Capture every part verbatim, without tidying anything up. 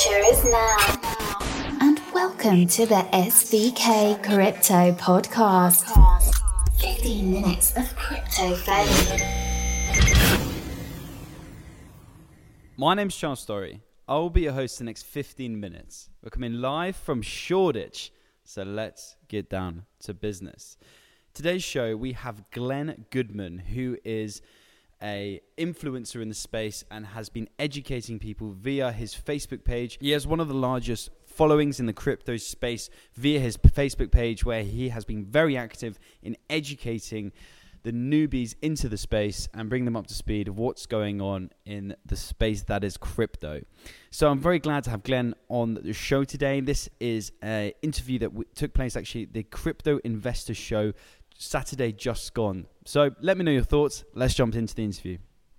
future is now. And welcome to the S V K Crypto Podcast. fifteen minutes of crypto fame. My name's Charles Story. I will be your host the next fifteen minutes. We're coming live from Shoreditch, so let's get down to business. Today's show, we have Glenn Goodman, who is a influencer in the space and has been educating people via his Facebook page. He has one of the largest followings in the crypto space via his Facebook page, where he has been very active in educating the newbies into the space and bring them up to speed of what's going on in the space that is crypto. So I'm very glad to have Glenn on the show today. This is an interview that w- took place actually at the Crypto Investor Show Saturday just gone. So let me know your thoughts. Let's jump into the interview.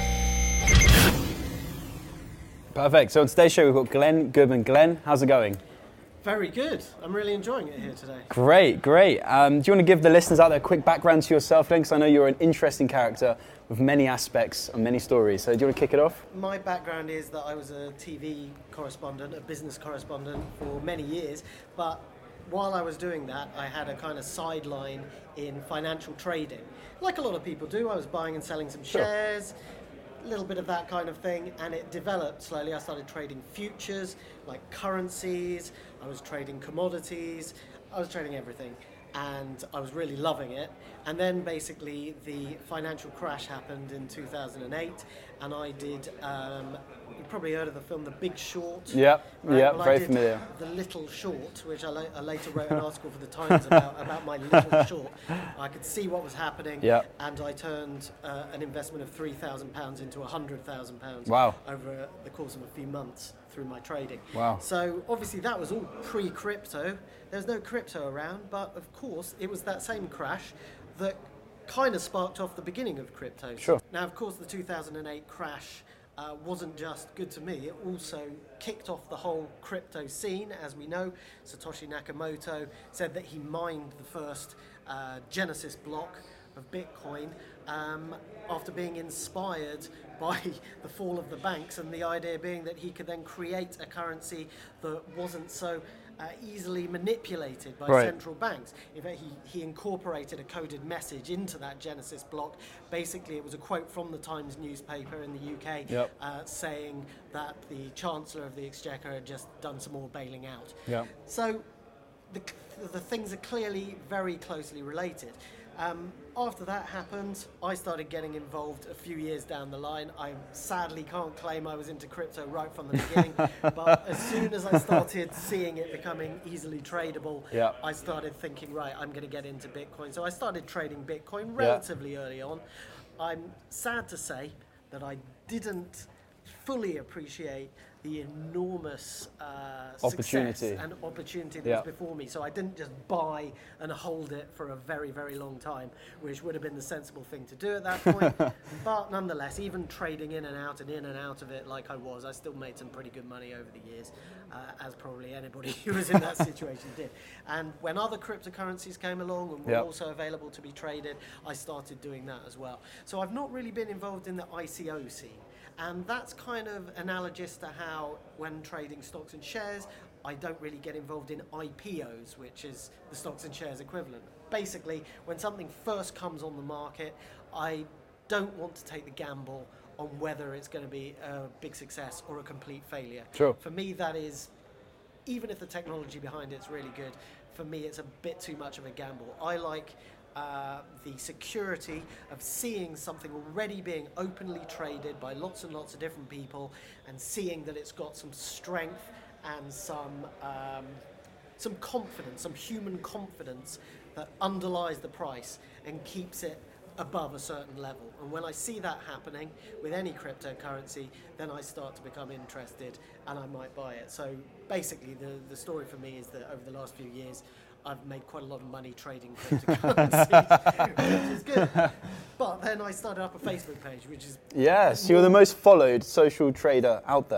Perfect. So on today's show, we've got Glenn Goodman. Glenn, how's it going? Very good. I'm really enjoying it here today. Great, great. Um, do you want to give the listeners out there a quick background to yourself, Glenn? Because I know you're an interesting character with many aspects and many stories. So do you want to kick it off? My background is that I was a T V correspondent, a business correspondent for many years, but while I was doing that, I had a kind of sideline in financial trading. Like a lot of people do, I was buying and selling some Sure. shares, a little bit of that kind of thing, and it developed slowly. I started trading futures, like currencies, I was trading commodities, I was trading everything, and I was really loving it. And then basically the financial crash happened in two thousand eight, and I did, um, you probably heard of the film The Big Short. Yeah, right? yeah, well, very I did familiar. The Little Short, which I, la- I later wrote an article for the Times about, about my Little Short. I could see what was happening, Yeah. and I turned uh, an investment of three thousand pounds into one hundred thousand pounds Wow. over uh, the course of a few months through my trading. Wow. So obviously that was all pre-crypto. There's no crypto around, but of course it was that same crash that kind of sparked off the beginning of crypto. Sure. Now, of course, the two thousand eight crash uh, wasn't just good to me. It also kicked off the whole crypto scene. As we know, Satoshi Nakamoto said that he mined the first uh, Genesis block of Bitcoin um, after being inspired by the fall of the banks, and the idea being that he could then create a currency that wasn't so uh, easily manipulated by Right. central banks. In fact, he, he incorporated a coded message into that Genesis block. Basically, it was a quote from the Times newspaper in the U K Yep. uh, saying that the Chancellor of the Exchequer had just done some more bailing out. Yeah. So the, the things are clearly very closely related. Um, after that happened, I started getting involved a few years down the line. I sadly can't claim I was into crypto right from the beginning, but as soon as I started seeing it becoming easily tradable, Yeah. I started thinking, right, I'm going to get into Bitcoin. So I started trading Bitcoin relatively early on. I'm sad to say that I didn't fully appreciate the enormous uh, Opportunity. success and opportunity that Yeah. was before me. So I didn't just buy and hold it for a very, very long time, which would have been the sensible thing to do at that point. But nonetheless, even trading in and out and in and out of it like I was, I still made some pretty good money over the years, uh, as probably anybody who was in that situation did. And when other cryptocurrencies came along and were Yeah. also available to be traded, I started doing that as well. So I've not really been involved in the I C O scene. And that's kind of analogous to how, when trading stocks and shares, I don't really get involved in I P Os, which is the stocks and shares equivalent. Basically, when something first comes on the market, I don't want to take the gamble on whether it's going to be a big success or a complete failure. Sure. For me, that is, even if the technology behind it's really good, for me it's a bit too much of a gamble. I like Uh, the security of seeing something already being openly traded by lots and lots of different people, and seeing that it's got some strength and some um, some confidence, some human confidence that underlies the price and keeps it above a certain level. And when I see that happening with any cryptocurrency, then I start to become interested and I might buy it. So basically the, the story for me is that over the last few years, I've made quite a lot of money trading cryptocurrencies, which is good. But then I started up a Facebook page, which is... Yes, you're the most followed social trader out there.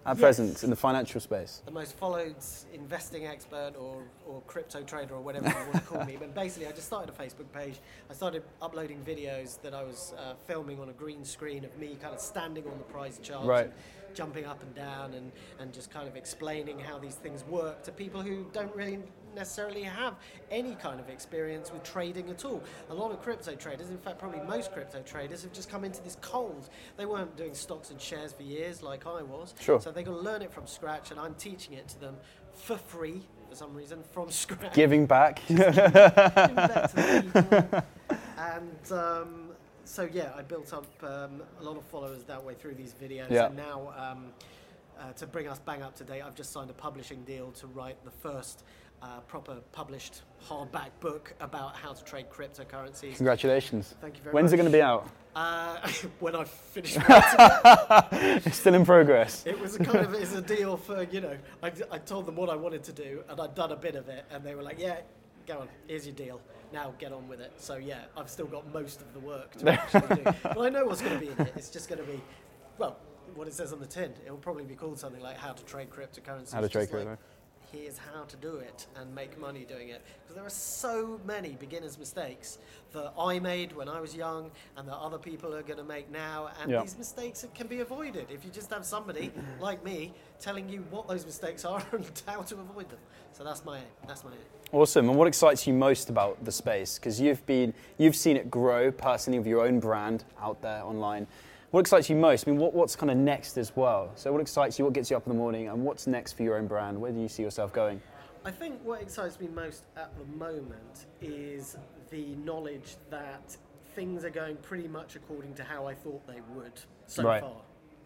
at Yes. present in the financial space? The most followed investing expert or, or crypto trader or whatever you want to call me. But basically, I just started a Facebook page. I started uploading videos that I was uh, filming on a green screen of me kind of standing on the price charts, Right. and jumping up and down, and, and just kind of explaining how these things work to people who don't really necessarily have any kind of experience with trading at all. A lot of crypto traders, in fact probably most crypto traders, have just come into this cold. They weren't doing stocks and shares for years like I was. Sure. So they got to learn it from scratch, and I'm teaching it to them for free for some reason from scratch. Giving back. Giving back to the people. And um, so yeah, I built up um, a lot of followers that way through these videos. Yeah. And now um, uh, to bring us bang up to date, I've just signed a publishing deal to write the first Uh, proper published hardback book about how to trade cryptocurrencies. Congratulations. Thank you very When's much. it going to be out? Uh, when I finish writing it. It's still in progress. It was a kind of it's a deal for, you know, I, I told them what I wanted to do, and I'd done a bit of it, and they were like, yeah, go on, here's your deal. Now get on with it. So yeah, I've still got most of the work to actually do. But I know what's going to be in it. It's just going to be, well, what it says on the tin. It will probably be called something like How to Trade Cryptocurrencies. How to trade just like, crypto. Here's how to do it and make money doing it. Because there are so many beginners' mistakes that I made when I was young and that other people are going to make now. And Yeah. these mistakes can be avoided if you just have somebody like me telling you what those mistakes are and how to avoid them. So that's my aim. That's my aim. Awesome. And what excites you most about the space? Because you've been, you've seen it grow personally with your own brand out there online. What excites you most? I mean, what, what's kind of next as well? So what excites you? What gets you up in the morning? And what's next for your own brand? Where do you see yourself going? I think what excites me most at the moment is the knowledge that things are going pretty much according to how I thought they would so Right. far.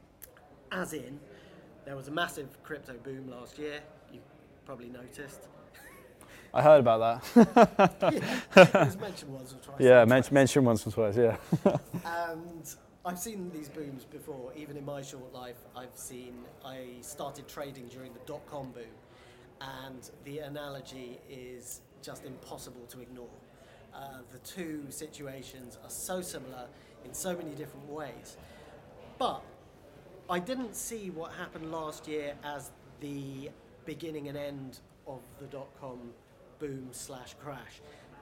As in, there was a massive crypto boom last year. You probably noticed. I heard about that. Yeah, it was mentioned once or twice. Yeah, men- mention once or twice, yeah. And I've seen these booms before. Even in my short life, I've seen, I started trading during the dot-com boom. And the analogy is just impossible to ignore. Uh, the two situations are so similar in so many different ways. But I didn't see what happened last year as the beginning and end of the dot-com boom slash crash.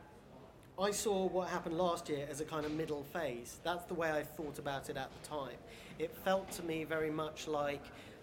I saw what happened last year as a kind of middle phase. That's the way I thought about it at the time. It felt to me very much like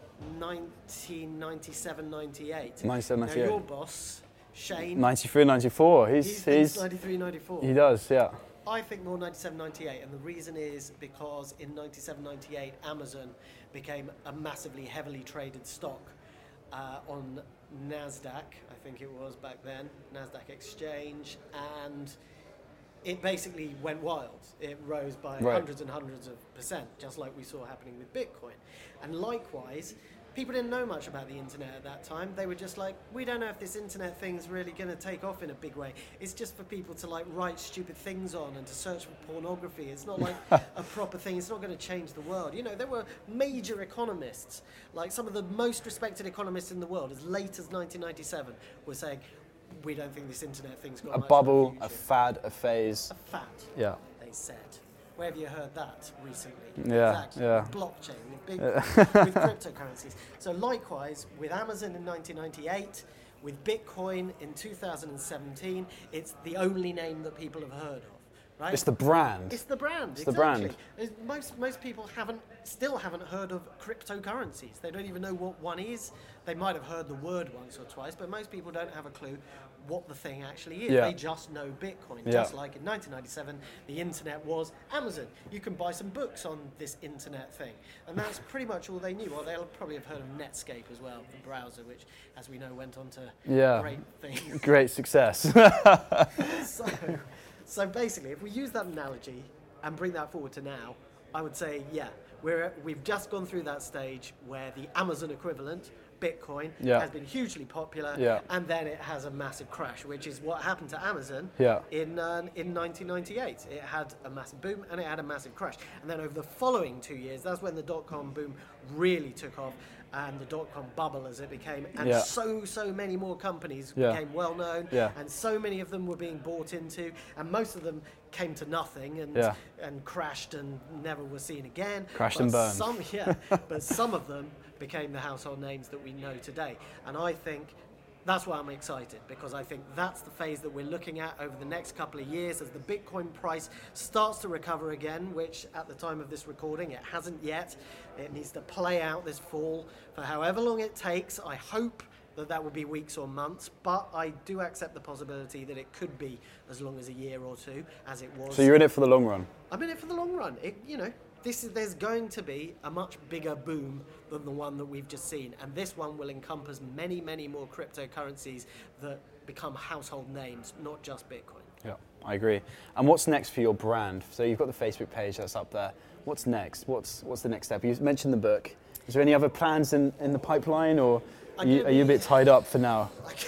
nineteen ninety-seven ninety-eight. ninety-seven, ninety-eight. Now your boss, Shane, ninety-three, ninety-four. He's, he he's, thinks ninety-three, ninety-four. he does, yeah. I think more ninety-seven, ninety-eight, and the reason is because in ninety-seven, ninety-eight, Amazon became a massively heavily traded stock uh, on NASDAQ, I think it was back then, NASDAQ Exchange, and it basically went wild. It rose by Right. hundreds and hundreds of percent, just like we saw happening with Bitcoin. And likewise, people didn't know much about the internet at that time. They were just like, we don't know if this internet thing's really going to take off in a big way. It's just for people to like write stupid things on and to search for pornography. It's not like a proper thing. It's not going to change the world. You know, there were major economists, like some of the most respected economists in the world, as late as nineteen ninety-seven, were saying, we don't think this internet thing's got A much bubble, of a a future. fad, a phase. A fad, Yeah. they said. Where have you heard that recently? Yeah, Exactly. yeah. With blockchain, with big, with cryptocurrencies. So likewise, with Amazon in nineteen ninety-eight, with Bitcoin in two thousand seventeen, it's the only name that people have heard of, right? It's the brand. It's the brand. It's the exactly. brand. It's- Most most people haven't, still haven't heard of cryptocurrencies. They don't even know what one is. They might have heard the word once or twice, but most people don't have a clue what the thing actually is. Yeah. They just know Bitcoin. Yeah. Just like in nineteen ninety-seven, the internet was Amazon. You can buy some books on this internet thing, and that's pretty much all they knew. Or they'll probably have heard of Netscape as well, the browser, which, as we know, went on to Yeah. great things. Great success. So, so basically, if we use that analogy and bring that forward to now, I would say, yeah, we're, we've just gone through that stage where the Amazon equivalent, Bitcoin, Yeah. has been hugely popular, Yeah. and then it has a massive crash, which is what happened to Amazon Yeah. in uh, in nineteen ninety-eight. It had a massive boom and it had a massive crash. And then over the following two years, that's when the dot-com boom really took off, and the dot-com bubble, as it became, and Yeah. so, so many more companies Yeah. became well-known, Yeah. and so many of them were being bought into, and most of them came to nothing and Yeah. and crashed and never was seen again. Crashed But and burned. Some, yeah, but some of them became the household names that we know today. And I think that's why I'm excited, because I think that's the phase that we're looking at over the next couple of years as the Bitcoin price starts to recover again, which at the time of this recording, it hasn't yet. It needs to play out this fall for however long it takes. I hope that that will be weeks or months, but I do accept the possibility that it could be as long as a year or two, as it was. So you're in it for the long run? I'm in it for the long run. It, you know, this is there's going to be a much bigger boom than the one that we've just seen, and this one will encompass many, many more cryptocurrencies that become household names, not just Bitcoin. Yeah, I agree. And what's next for your brand? So you've got the Facebook page that's up there. What's next? What's what's the next step? You mentioned the book. Is there any other plans in, in the pipeline, or are you, are you a bit tied up for now?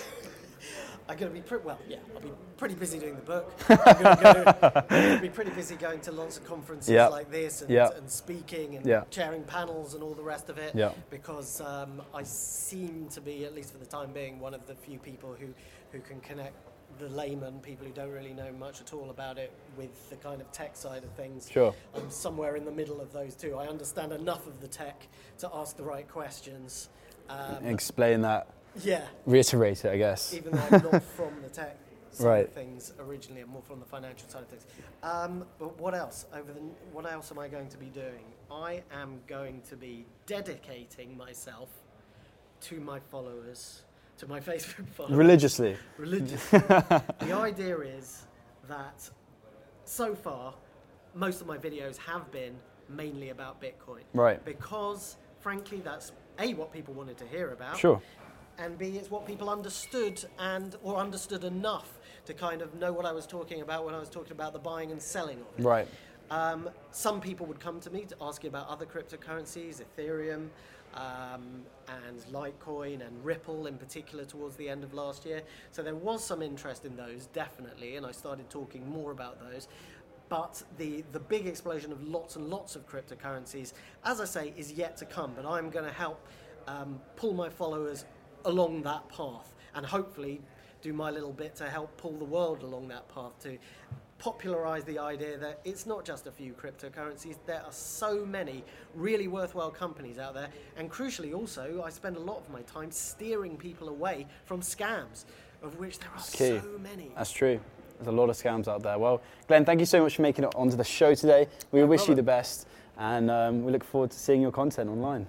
I'm going to be pretty well. Yeah, I'll be pretty busy doing the book. I'm going to go, be pretty busy going to lots of conferences yep. like this and, yep. and speaking and yep. chairing panels and all the rest of it. Yep. Because um, I seem to be, at least for the time being, one of the few people who, who can connect the layman, people who don't really know much at all about it, with the kind of tech side of things. Sure. I'm somewhere in the middle of those two. I understand enough of the tech to ask the right questions. Um, Explain that. Yeah. Reiterate it, I guess. Even though I'm not from the tech side right. of things originally, I'm more from the financial side of things. Um, but what else? Over the what else am I going to be doing? I am going to be dedicating myself to my followers, to my Facebook followers. Religiously. Religiously. The idea is that so far, most of my videos have been mainly about Bitcoin. Right. Because, frankly, that's A, what people wanted to hear about. Sure. And B, it's what people understood and or understood enough to kind of know what I was talking about when I was talking about the buying and selling of it. Right. Um, some people would come to me to ask you about other cryptocurrencies, Ethereum, um, and Litecoin and Ripple in particular towards the end of last year. So there was some interest in those, definitely, and I started talking more about those. But the, the big explosion of lots and lots of cryptocurrencies, as I say, is yet to come. But I'm going to help um, pull my followers along that path, and hopefully do my little bit to help pull the world along that path, to popularize the idea that it's not just a few cryptocurrencies. There are so many really worthwhile companies out there, and crucially also I spend a lot of my time steering people away from scams, of which there are Key. so many. That's true. There's a lot of scams out there. Well, Glenn, thank you so much for making it onto the show today. We No wish problem. you the best, and um, we look forward to seeing your content online.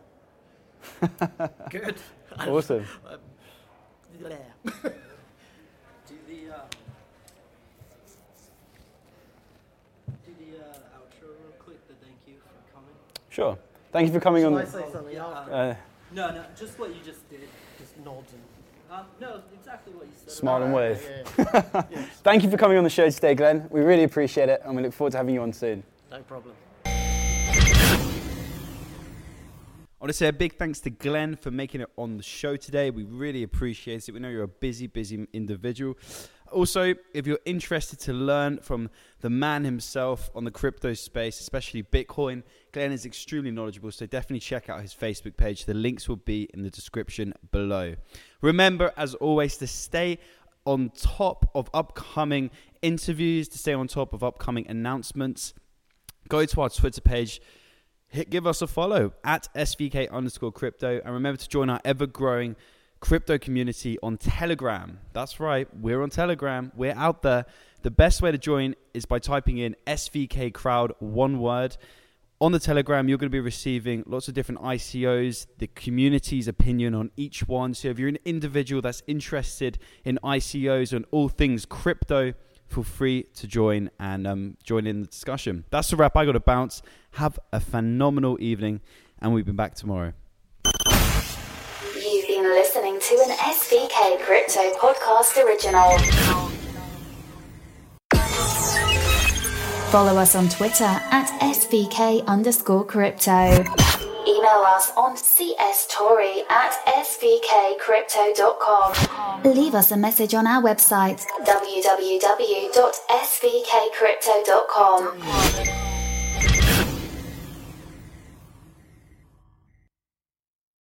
Good. Awesome. Um, yeah. Do the uh, do the uh, outro real quick. The thank you for coming. Sure. Thank you for coming Shall on. I say something Yeah, after? Uh, No, no, just what you just did. Just nod and Um, no, exactly what you said. Smile and Alright, wave. yeah, yeah. Yeah, Thank you for coming on the show today, Glenn. We really appreciate it, and we look forward to having you on soon. no problem. I want to say a big thanks to Glenn for making it on the show today. We really appreciate it. We know you're a busy, busy individual. Also, if you're interested to learn from the man himself on the crypto space, especially Bitcoin, Glenn is extremely knowledgeable, so definitely check out his Facebook page. The links will be in the description below. Remember, as always, to stay on top of upcoming interviews, to stay on top of upcoming announcements. Go to our Twitter page. Hit, give us a follow at S V K underscore crypto. And remember to join our ever-growing crypto community on Telegram. That's right, we're on Telegram. We're out there. The best way to join is by typing in S V K Crowd, one word. On the Telegram, you're going to be receiving lots of different I C Os, the community's opinion on each one. So if you're an individual that's interested in I C Os and all things crypto, feel free to join and um, join in the discussion. That's the wrap. I got to bounce. Have a phenomenal evening, and we'll be back tomorrow. You've been listening to an S V K Crypto Podcast original. Follow us on Twitter at S V K underscore crypto. Email us on cstory at s v k crypto dot com. Leave us a message on our website w w w dot s v k crypto dot com.